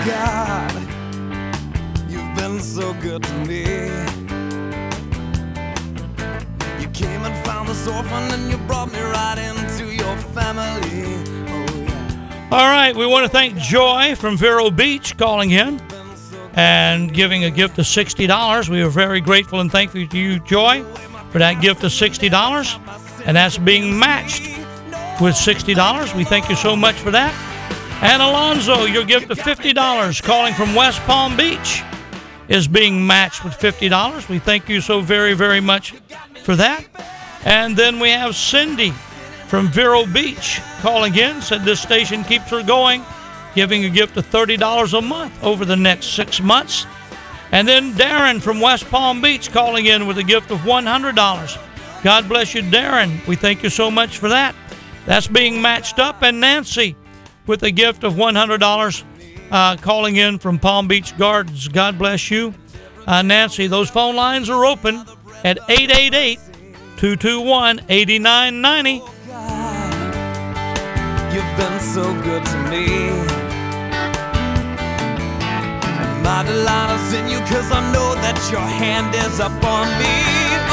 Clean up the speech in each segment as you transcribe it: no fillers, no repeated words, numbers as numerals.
God, you've been so good to me. You came and found this orphan and you brought me right into your family. Oh, yeah. All right, we want to thank Joy from Vero Beach calling in and giving a gift of $60. We are very grateful and thankful to you, Joy, for that gift of $60. And that's being matched with $60. We thank you so much for that. And Alonzo, your gift of $50 calling from West Palm Beach is being matched with $50. We thank you so very, very much for that. And then we have Cindy from Vero Beach calling in, said this station keeps her going, giving a gift of $30 a month over the next 6 months. And then Darren from West Palm Beach calling in with a gift of $100. God bless you, Darren. We thank you so much for that. That's being matched up. And Nancy with a gift of $100 calling in from Palm Beach Gardens. God bless you. Nancy, those phone lines are open at 888-221-8990. You've been so good to me. And my delight is in you, 'cause I know that your hand is up on me.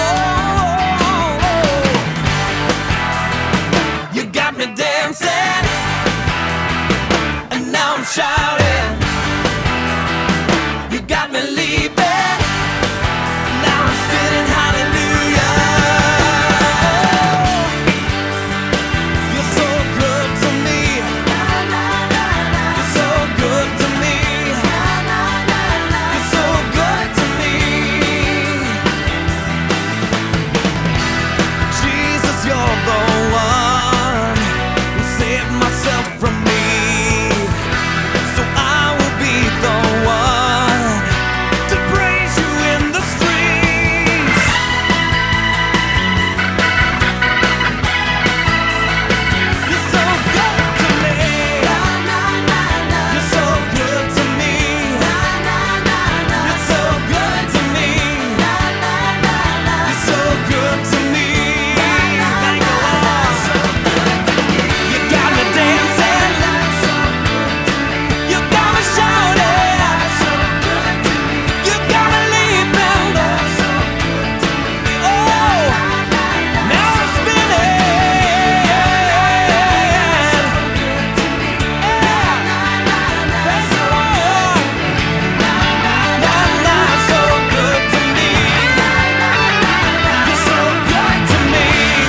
Oh, you got me dancing, and now I'm shouting. You got me leaping, now I'm spinning hallelujah. You're so good to me. You're so good to me. You're so good to me. Jesus, you're the one who saved myself from me. So I will be the one to praise you in the streets. You're so good to me. You're so good to me. You're so good to me. You're so good to me. Thank you, Lord. You got me dancing. You got me shouting. You got me leaping. Oh, now I'm spinning. That's the Lord. Now so good to me. You're so good to me.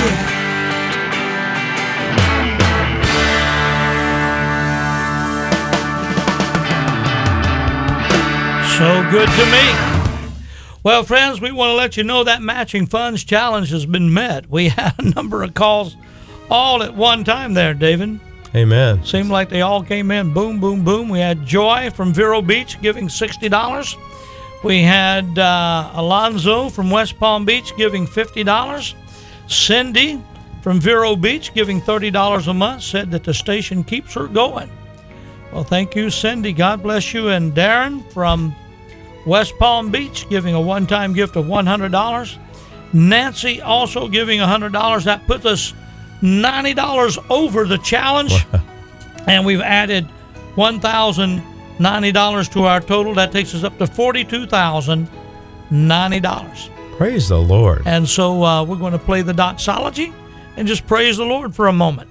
So good to me. Well, friends, we want to let you know that Matching Funds Challenge has been met. We had a number of calls all at one time there, David. Amen. Seemed like they all came in. Boom, boom, boom. We had Joy from Vero Beach giving $60. We had Alonzo from West Palm Beach giving $50. Cindy from Vero Beach giving $30 a month, said that the station keeps her going. Well, thank you, Cindy. God bless you. And Darren from West Palm Beach giving a one-time gift of $100. Nancy also giving $100. That puts us $90 over the challenge. Wow. And we've added $1,090 to our total. That takes us up to $42,090. Praise the Lord. And so we're going to play the doxology and just praise the Lord for a moment.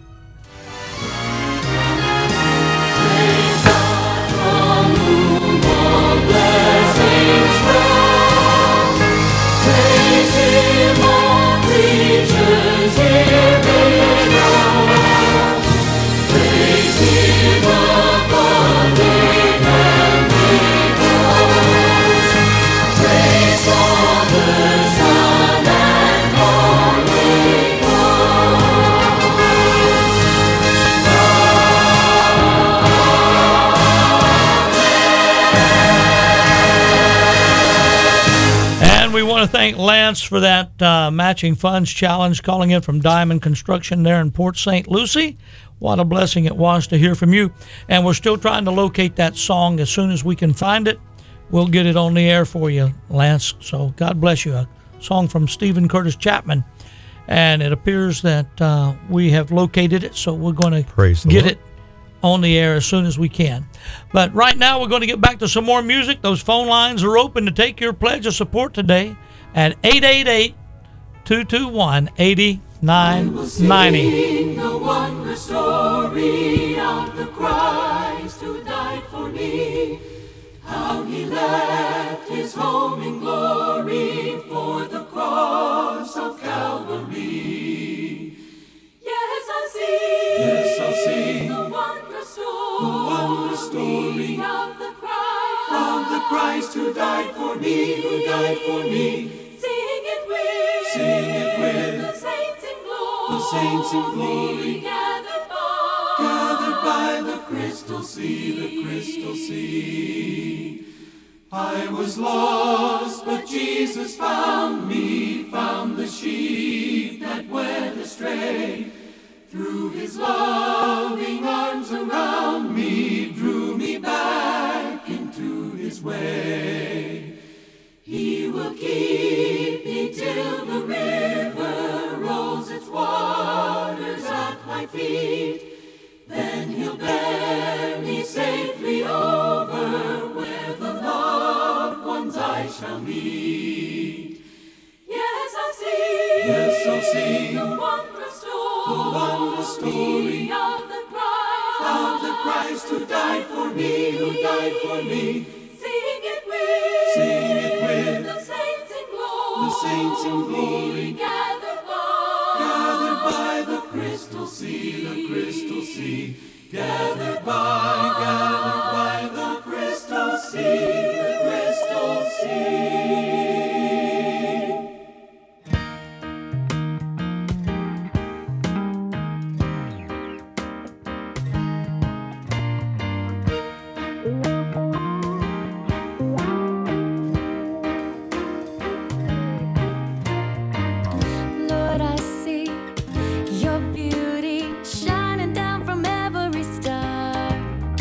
We want to thank Lance for that Matching Funds Challenge, calling in from Diamond Construction there in Port St. Lucie. What a blessing it was to hear from you. And we're still trying to locate that song. As soon as we can find it, we'll get it on the air for you, Lance. So God bless you. A song from Stephen Curtis Chapman. And it appears that we have located it, so we're going to get it on the air as soon as we can. But right now, we're going to get back to some more music. Those phone lines are open to take your pledge of support today at 888-221-8990. The wondrous story of the Christ who died for me, how he left his home in glory for the cross of Calvary. Yes, I'll sing the wondrous story of the Christ who died for me, Sing it with the saints in glory, gathered by the crystal sea, I was lost, but Jesus found me, found the sheep that went astray. Threw his loving arms around me, drew me back into his way. He will keep me till the river rolls its waters at my feet. Then he'll bear me safely over where the loved ones I shall meet. Yes, I'll sing the wondrous story of the Christ who died for me, Sing it with the saints in glory, gathered by the crystal sea, gathered by the crystal sea. Lord, I see your beauty shining down from every star.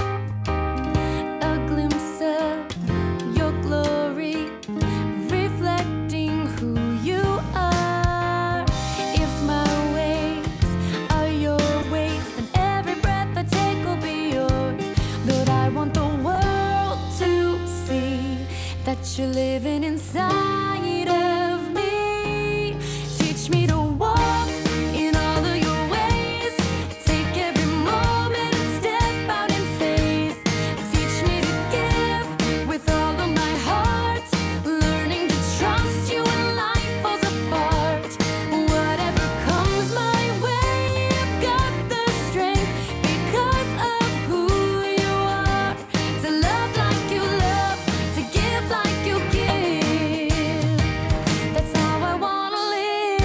A glimpse of your glory, reflecting who you are. If my ways are your ways, then every breath I take will be yours. Lord, I want the world to see that you're living inside of me. Teach me to walk in all of your ways. Take every moment and step out in faith. Teach me to give with all of my heart, learning to trust you when life falls apart. Whatever comes my way, I've got the strength because of who you are. To love like you love, to give like you give. That's how I wanna live.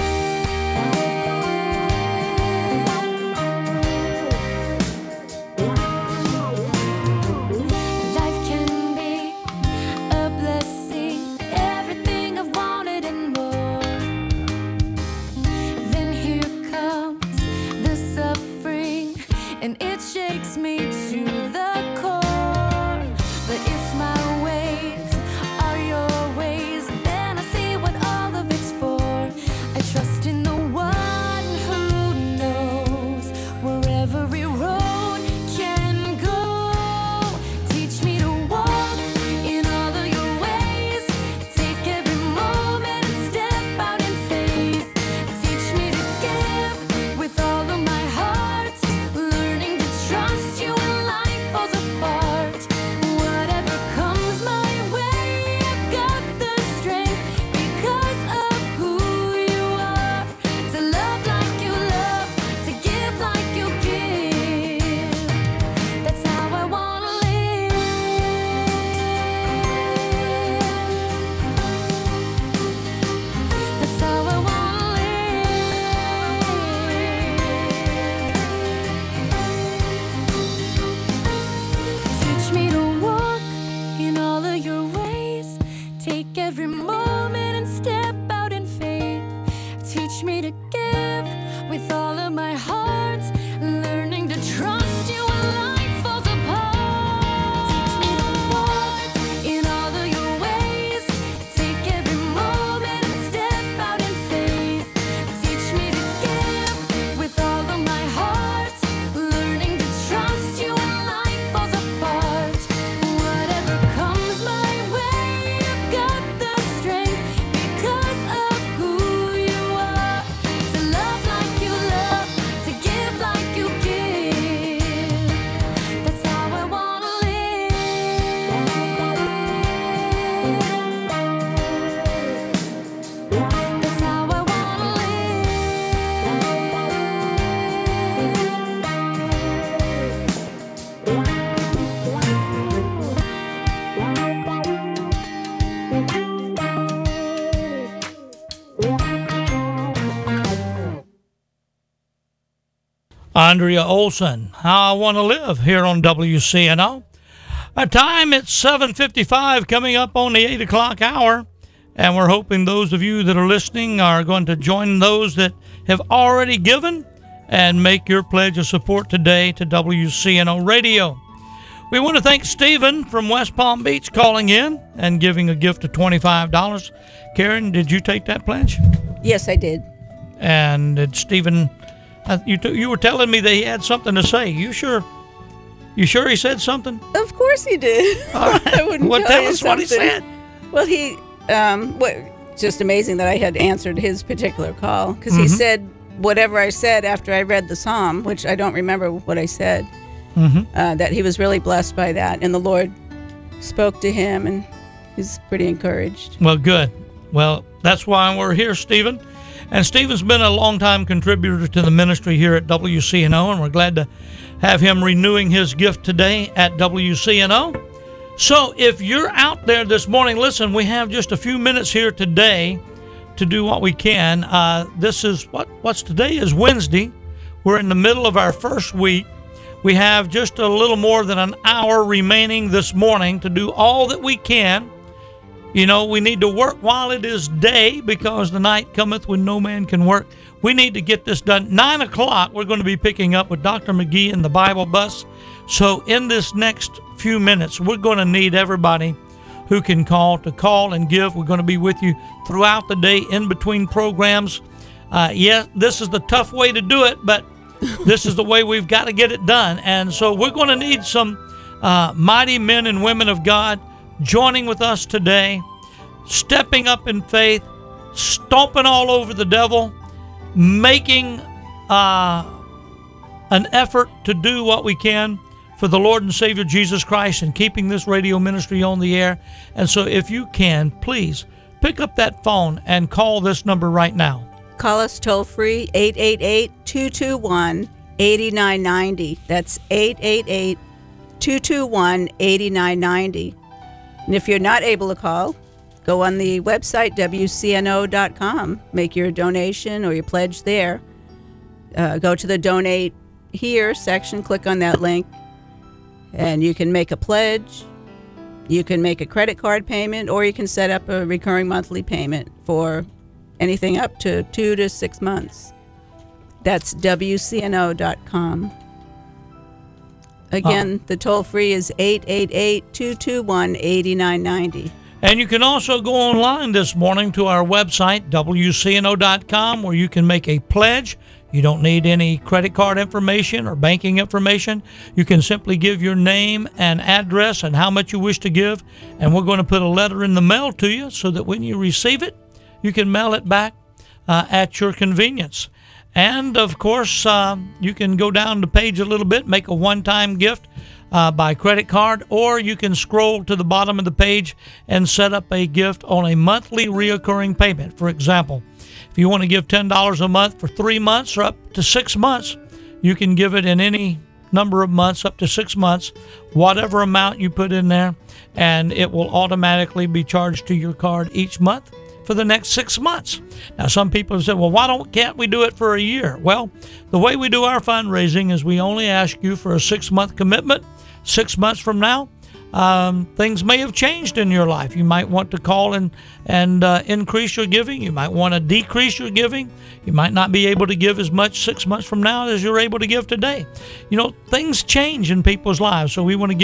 Life can be a blessing, everything I've wanted and more. Then here comes the suffering, and it shakes me to the core. But if my ways are your ways, then I see what all of it's for. I trust in the one who knows where every road can go. Teach me to walk in all of your ways. Take every moment and step out in faith. Teach me to give with all of my heart, learning to trust you when life falls apart. Whatever comes my way, I've got the strength because of who you are. To love like you love, to give like you give. That's how I wanna live. That's how I wanna live. Teach me to walk in all of your ways. Take every moment and step out in faith. Teach me to give with all of my heart, learning to trust you when life falls apart. Teach me to walk in all of your ways. Take every moment and step out in faith. Teach me to give with all of my heart, learning to trust you when Andrea Olson, How I Want to Live, here on WCNO. Our time, it's 7:55, coming up on the 8 o'clock hour. And we're hoping those of you that are listening are going to join those that have already given and make your pledge of support today to WCNO Radio. We want to thank Stephen from West Palm Beach calling in and giving a gift of $25. Karen, did you take that pledge? Yes, I did. And did Stephen, you were telling me that he had something to say. You sure he said something? Of course he did. All right. I wouldn't Well, tell tell you us what he something. said. Well, it's just amazing that I had answered his particular call, because he said whatever I said after I read the psalm, which I don't remember what I said, that he was really blessed by that, and the Lord spoke to him, and he's pretty encouraged. Well, good. Well, that's why we're here, Stephen. And Stephen's been a longtime contributor to the ministry here at WCNO, and we're glad to have him renewing his gift today at WCNO. So if you're out there this morning, listen, we have just a few minutes here today to do what we can. This is, what's today is Wednesday. We're in the middle of our first week. We have just a little more than an hour remaining this morning to do all that we can. You know, we need to work while it is day, because the night cometh when no man can work. We need to get this done. 9 o'clock, we're going to be picking up with Dr. McGee in the Bible bus. So in this next few minutes, we're going to need everybody who can call and give. We're going to be with you throughout the day in between programs. Yes, this is the tough way to do it, but this is the way we've got to get it done. And so we're going to need some mighty men and women of God joining with us today, stepping up in faith, stomping all over the devil, making an effort to do what we can for the Lord and Savior Jesus Christ and keeping this radio ministry on the air. And so if you can, please pick up that phone and call this number right now. Call us toll-free, 888-221-8990. That's 888-221-8990. And if you're not able to call, go on the website, WCNO.com. Make your donation or your pledge there. Go to the Donate Here section, click on that link, and you can make a pledge. You can make a credit card payment, or you can set up a recurring monthly payment for anything up to 2 to 6 months. That's WCNO.com. Again, the toll-free is 888-221-8990. And you can also go online this morning to our website, WCNO.com, where you can make a pledge. You don't need any credit card information or banking information. You can simply give your name and address and how much you wish to give, and we're going to put a letter in the mail to you so that when you receive it, you can mail it back at your convenience. And, of course, you can go down the page a little bit, make a one-time gift by credit card, or you can scroll to the bottom of the page and set up a gift on a monthly reoccurring payment. For example, if you want to give $10 a month for 3 months or up to 6 months, you can give it in any number of months, up to 6 months, whatever amount you put in there, and it will automatically be charged to your card each month for the next 6 months. Now, some people have said, well, can't we do it for a year? Well, the way we do our fundraising is we only ask you for a 6-month commitment. 6 months from now, things may have changed in your life. You might want to call and increase your giving. You might want to decrease your giving. You might not be able to give as much 6 months from now as you're able to give today. You know, things change in people's lives, so we want to give